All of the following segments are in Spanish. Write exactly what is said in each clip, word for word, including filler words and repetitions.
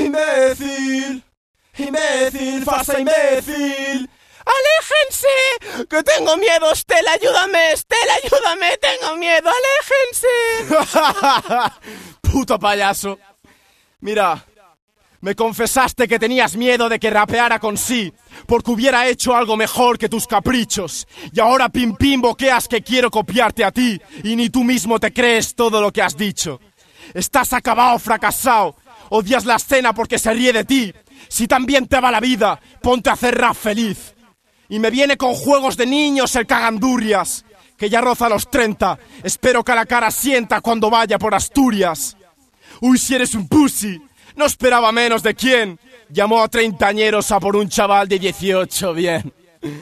Imbécil, imbécil, farsa imbécil. ¡Aléjense! ¡Que tengo miedo! ¡Estela, ayúdame! ¡Estela, ayúdame! ¡Tengo miedo! ¡Aléjense! Puto payaso. Mira, me confesaste que tenías miedo de que rapeara con sí, porque hubiera hecho algo mejor que tus caprichos. Y ahora pim pim boqueas que quiero copiarte a ti, y ni tú mismo te crees todo lo que has dicho. Estás acabado, fracasado. Odias la escena porque se ríe de ti. Si tan bien te va la vida, ponte a hacer rap feliz. Y me viene con juegos de niños el cagandurrias, que ya roza los treinta. Espero que a la cara sienta cuando vaya por Asturias. Uy, si eres un pussy, no esperaba menos de quién. Llamó a treintañeros a por un chaval de dieciocho, bien.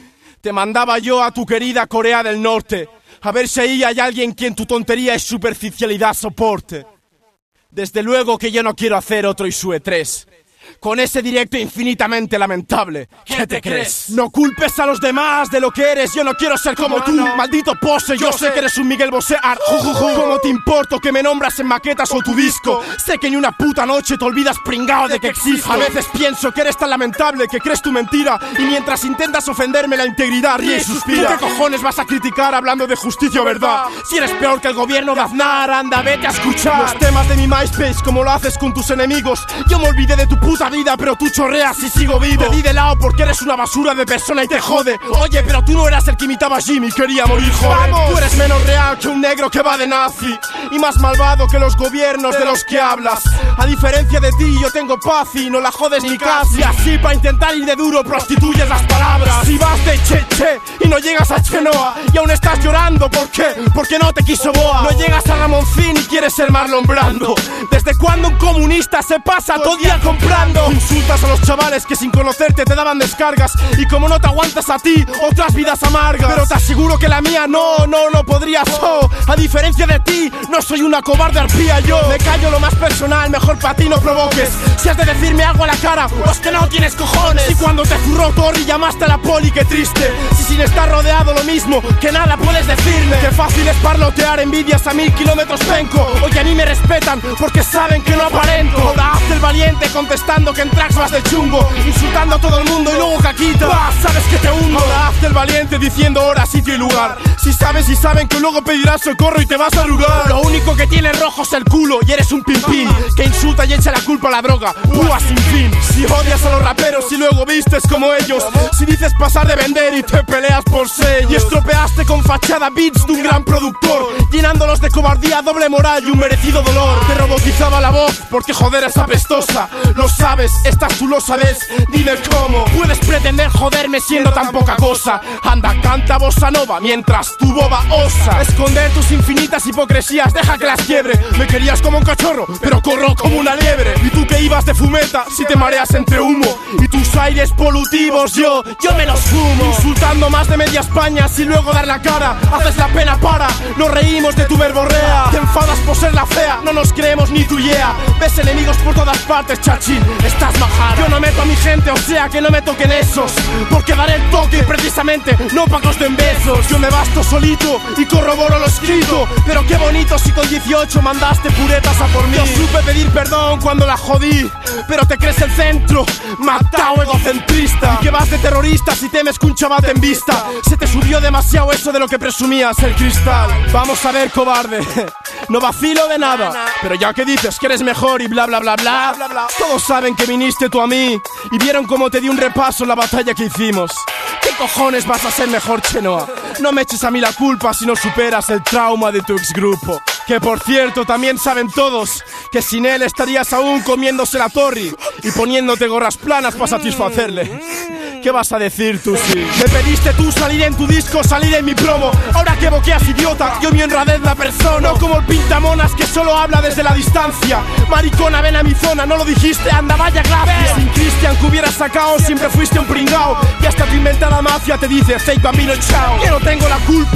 Te mandaba yo a tu querida Corea del Norte, a ver si ahí hay alguien quien tu tontería y superficialidad soporte. Desde luego que yo no quiero hacer otro Isue tres. Con ese directo infinitamente lamentable. ¿Qué te crees? No culpes a los demás de lo que eres. Yo no quiero ser como tú, maldito pose. Yo sé que eres un Miguel Bosé. ¿Cómo te importo que me nombras en maquetas o tu disco? Sé que ni una puta noche te olvidas pringao de que existo. A veces pienso que eres tan lamentable que crees tu mentira, y mientras intentas ofenderme la integridad ríe y suspira. ¿Tú qué cojones vas a criticar hablando de justicia o verdad? Si eres peor que el gobierno de Aznar, anda, vete a escuchar los temas de mi MySpace como lo haces con tus enemigos. Yo me olvidé de tu puta vida, pero tú chorreas y sigo vivo. Te di de lado porque eres una basura de persona y te jode. Oye, pero tú no eras el que imitaba a Jimmy, quería morir joven. ¡Vamos! Tú eres menos real que un negro que va de nazi, y más malvado que los gobiernos de los que hablas. A diferencia de ti, yo tengo paz y no la jodes ni casi. Así, para intentar ir de duro, prostituyes las palabras. Si vas de che che y no llegas a Chenoa, y aún estás llorando, ¿por qué? Porque no te quiso Boa. No llegas a Ramoncín y quieres ser Marlon Brando. ¿Desde cuándo un comunista se pasa todo día comprando? Insultas a los chavales que sin conocerte te daban descargas, y como no te aguantas a ti, otras vidas amargas. Pero te aseguro que la mía no, no, no podría so. A diferencia de ti, no soy una cobarde arpía yo. Me callo lo más personal, mejor pa' ti no provoques. Si has de decirme algo a la cara, pues que no tienes cojones. Y cuando te zurró Torri llamaste a la poli, qué triste. Si sin estar rodeado lo mismo, que nada puedes decirme. Qué fácil es parlotear envidias a mil kilómetros penco. Oye, a mí me respetan porque saben que no aparento. Ahora hazte el valiente contestando que en tracks vas de chungo, insultando a todo el mundo y luego caquita. Bah, sabes que te hundo. Ahora hazte el valiente diciendo hora, sitio y lugar. Si sabes y saben que luego pedirás socorro y te vas a arrugar. Lo único que tienes rojo es el culo y eres un pimpín que insulta y echa la culpa a la droga. Púa sin fin. Si odias a los raperos y luego vistes como ellos, si dices pasar de vender y te peleas por sello, y estropeaste con fachada beats de un gran productor, llenándolos de cobardía, doble moral y un merecido dolor. Te robotizaba la voz porque joder es apestosa. Lo sabes, estas tú lo sabes, dime cómo puedes pretender joderme siendo tan poca cosa. Anda, canta bossa nova mientras tu boba osa esconder tus infinitas hipocresías, deja que las quiebre. Me querías como un cachorro, pero corro como una liebre. Y tú que ibas de fumeta, si te mareas entre humo, y tus aires polutivos yo, yo me los fumo. Insultando más de media España sin luego dar la cara, haces la pena para, nos reímos de tu verborrea. Te enfadas por ser la fea, no nos creemos ni tu yeah. Ves enemigos por todas partes, chachín, estás majada. Yo no meto a mi gente, o sea que no me toquen esos, porque daré el toque precisamente, no pa' que os den besos. Yo me basto solito y corroboro lo escrito, pero qué bonito si con dieciocho mandaste puretas a por mí. Yo supe pedir perdón cuando la jodí, pero te crees el centro, matao egocentrista. Y que vas de terrorista si temes que un chaval te embista. Se te subió demasiado eso de lo que presumías, el cristal. Vamos a ver, cobarde, no vacilo de nada, pero ya que dices que eres mejor y bla bla bla bla, todos saben que viniste tú a mí y vieron cómo te di un repaso en la batalla que hicimos. ¿Qué cojones vas a ser mejor, Chenoa? No me eches a mí la culpa si no superas el trauma de tu exgrupo. Que por cierto, también saben todos que sin él estarías aún comiéndose la Torri y poniéndote gorras planas para satisfacerle. ¿Qué vas a decir tú, sí? Me pediste tú salir en tu disco, salir en mi promo. Ahora que boqueas, idiota, yo mi honradez la persona. No como el pintamonas que solo habla desde la distancia. Maricona, ven a mi zona, no lo dijiste, anda, vaya gracia. Sin Cristian que hubieras sacado, siempre fuiste un pringao. Y hasta tu inventada mafia te dice fake bambino, chao. Yo no tengo la culpa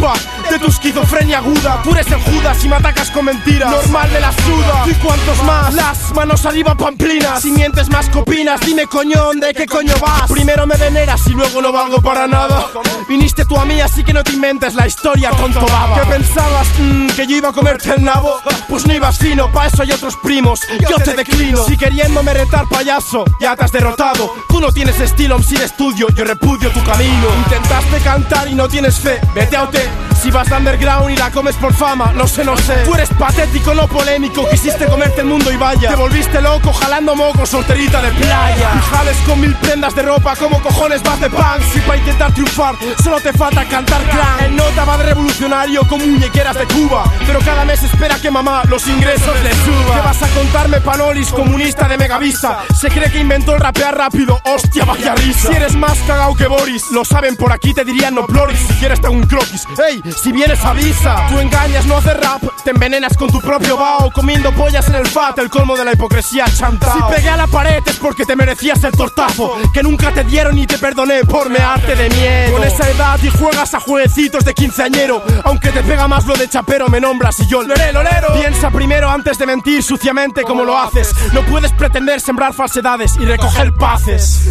de tu esquizofrenia aguda. Tú eres el Judas y me atacas con mentiras. Normal me la suda. ¿Y cuántos más? Las manos saliva pamplinas. Si mientes más que opinas, dime coñón, ¿de qué coño vas? Primero me veneras y luego no valgo para nada. Viniste tú a mí, así que no te inventes la historia, tonto baba. ¿Qué pensabas? Mm, ¿Que yo iba a comerte el nabo? Pues no ibas fino, pa' eso hay otros primos. Yo te declino. Si queriéndome retar, payaso, ya te has derrotado. Tú no tienes estilo, sin estudio, yo repudio tu camino. Intentaste cantar y no tienes fe, vete a O T. Si vas de underground y la comes por fama, no sé, no sé. Tú eres patético, no polémico, quisiste comerte el mundo y vaya. Te volviste loco jalando moco, solterita de playa. Y jales con mil prendas de ropa, como cojones vas de punk. Si pa' intentar triunfar, solo te falta cantar clan. En nota va de revolucionario con muñequeras de Cuba, pero cada mes espera que mamá los ingresos le suba. ¿Qué vas a contarme, Panolis, comunista de Megavista? Se cree que inventó el rapear rápido, hostia, vaya risa. Si eres más cagao que Boris, lo saben por aquí, te dirían no ploris. Si quieres te hago un croquis, ey, si vienes avisa. Tú engañas, no haces rap, te envenenas con tu propio bao, comiendo pollas en el fat, el colmo de la hipocresía chantao. Si pegué a la pared es porque te merecías el tortazo, que nunca te dieron y te perdoné por mearte de miedo. Con esa edad y juegas a jueguecitos de quinceañero, aunque te pega más lo de chapero, me nombras y yo loré, lorero. Piensa primero antes de mentir suciamente como lo haces. No puedes pretender sembrar falsedades y recoger paces.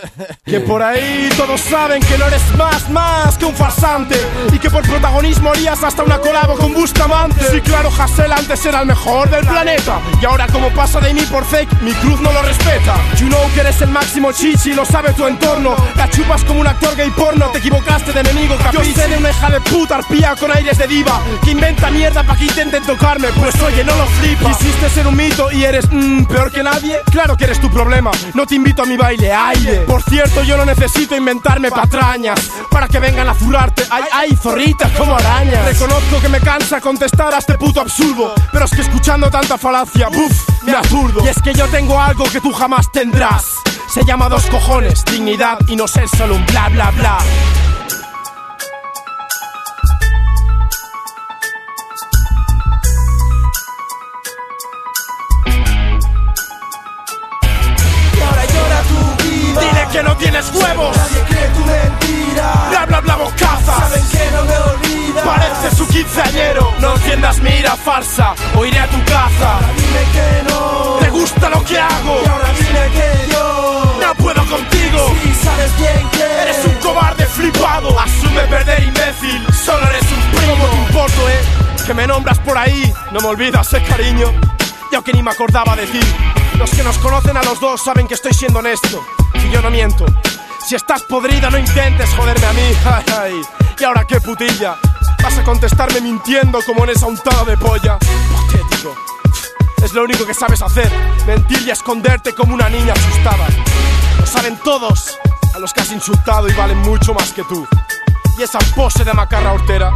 Que por ahí todos saben que no eres más, más que un farsante, y que por protagonismo harías hasta una colabo con Bustamante. Sí, claro, Hassel antes era el mejor del planeta, y ahora como pasa de mí por fake, mi cruz no lo respeta. You know que eres el máximo chichi, lo sabe tu entorno. La chupas como un actor gay porno, te equivocaste de enemigo capricho. Yo sé de una hija de puta arpía con aires de diva, que inventa mierda pa' que intenten tocarme, pues oye, no lo flipa. Quisiste ser un mito y eres mmm, peor que nadie. Claro que eres tu problema, no te invito a mi baile, aire. Por cierto, yo no necesito inventarme patrañas para que vengan a zurrarte, ay, ay, zorritas como arañas. Reconozco que me cansa contestar a este puto absurdo, pero es que escuchando tanta falacia, buf, me aturdo. Y es que yo tengo algo que tú jamás tendrás, se llama dos cojones, dignidad y no ser solo un bla bla bla. Que no tienes huevos, nadie cree tu mentira. Bla bla bla bocazas, saben que no me olvidas. Parece su quinceañero. No enciendas mi ira farsa, o iré a tu casa. Ahora dime que no, ¿te gusta lo que hago? y ahora dime que yo no puedo contigo. Si sabes bien que eres un cobarde flipado. Asume perder, imbécil, solo eres un primo. ¿Cómo te importo, eh? Que me nombras por ahí, no me olvidas, eh, cariño. Yo que ni me acordaba de ti. Los que nos conocen a los dos saben que estoy siendo honesto, y yo no miento. Si estás podrida no intentes joderme a mí. Ay, ay. ¿Y ahora qué, putilla? ¿Vas a contestarme mintiendo como en esa untada de polla? Patético. Es lo único que sabes hacer, mentir y esconderte como una niña asustada. Lo saben todos a los que has insultado y valen mucho más que tú. Y esa pose de macarra hortera,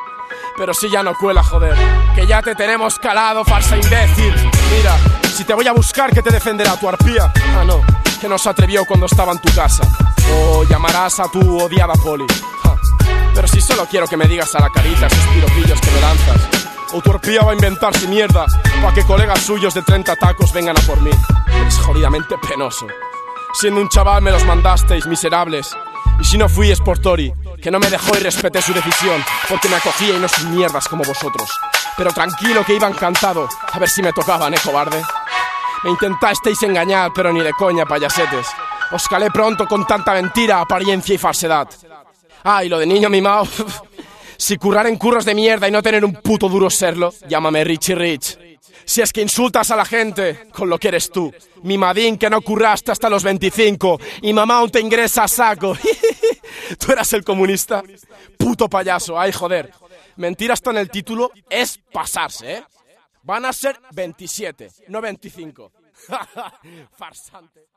pero si ya no cuela, joder, que ya te tenemos calado, farsa imbécil. Mira, si te voy a buscar, ¿qué te defenderá tu arpía? Ah, no, que no se atrevió cuando estaba en tu casa. O llamarás a tu odiada poli. Ja. Pero si solo quiero que me digas a la carita esos piropillos que me lanzas. O tu arpía va a inventarse mierda para que colegas suyos de treinta tacos vengan a por mí. Eres jodidamente penoso. Siendo un chaval me los mandasteis, miserables. Y si no fui es por Tori, que no me dejó y respeté su decisión, porque me acogía y no sus mierdas como vosotros. Pero tranquilo que iba encantado, a ver si me tocaban, eh, cobarde. Me intentasteis engañar, pero ni de coña, payasetes. Os calé pronto con tanta mentira, apariencia y falsedad. Ah, y lo de niño mimado. Si currar en curros de mierda y no tener un puto duro serlo, llámame Richie Rich. Si es que insultas a la gente con lo que eres tú, mimadín que no curraste hasta los veinticinco y mamá aún te ingresa a saco. ¿Tú eras el comunista? Puto payaso, ay joder. Mentir hasta en el título es pasarse, ¿eh? Van a ser veintisiete, no veinticinco. Farsante.